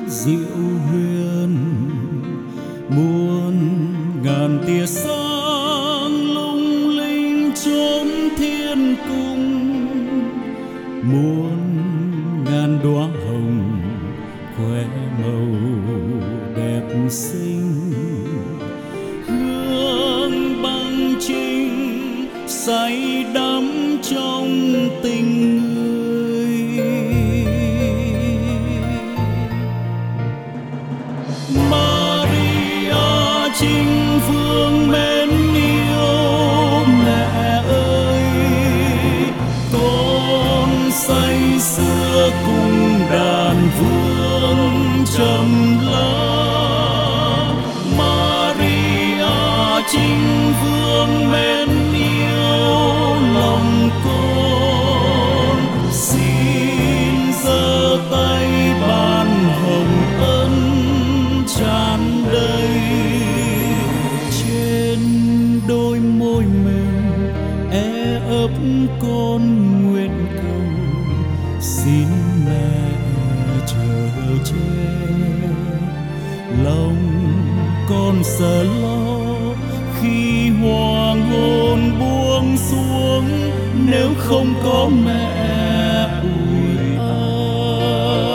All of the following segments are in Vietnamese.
diệu huyền, muôn ngàn tia sáng lung linh chốn thiên cung, muôn ngàn đóa hồng khoe màu đẹp xinh, hương băng trinh say đắm trong tình người. Maria chính phương mến yêu mẹ ơi, con say sưa cùng đàn vương trầm lá. Maria chính phương mến yêu lòng con, xin giơ tay ban hồng ân tràn đầy. Trên đôi môi mềm e ấp con nguyện cầu, xin mẹ chở che lòng con sợ lo khi hoàng hôn buông xuống, nếu không có mẹ ủi an.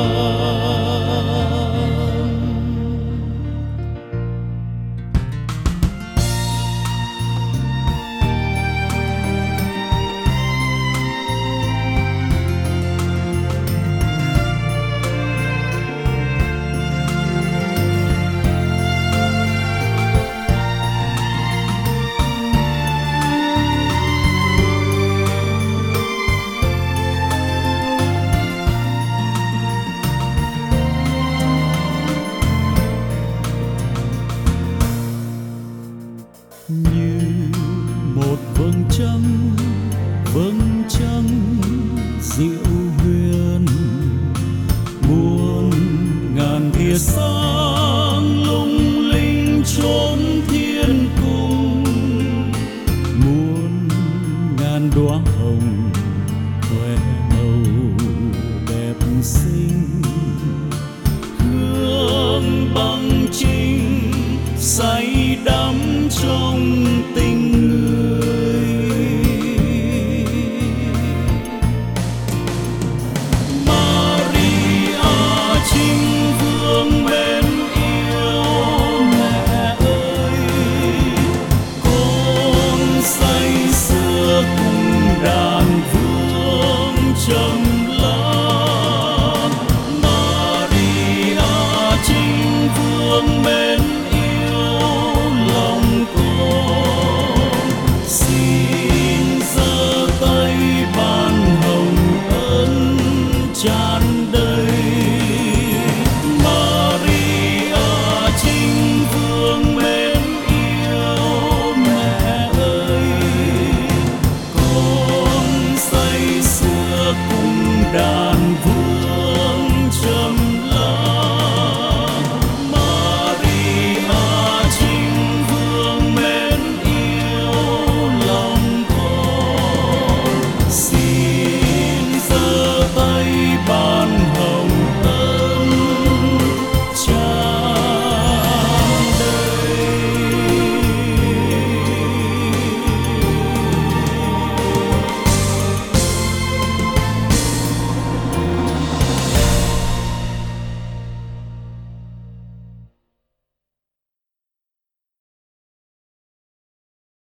Như một vầng trăng diệu huyền, muôn ngàn tia sáng lung linh chốn thiên cung, muôn ngàn đóa hồng khoe màu đẹp xinh, hương băng trinh say đắm trong tình